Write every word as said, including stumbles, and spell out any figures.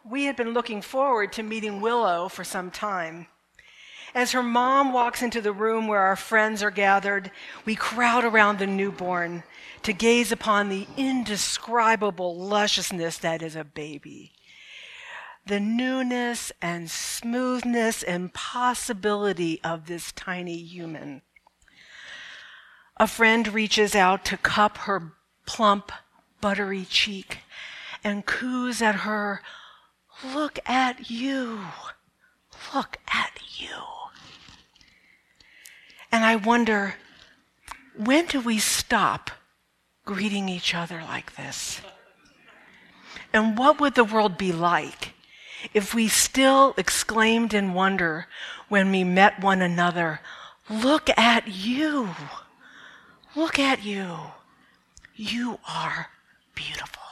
we had been looking forward to meeting Willow for some time. As her mom walks into the room where our friends are gathered, we crowd around the newborn to gaze upon the indescribable lusciousness that is a baby. The newness and smoothness and possibility of this tiny human. A friend reaches out to cup her plump, buttery cheek and coos at her, "Look at you, look at you." And I wonder, when do we stop greeting each other like this? And what would the world be like if we still exclaimed in wonder when we met one another, "Look at you, look at you, you are beautiful"?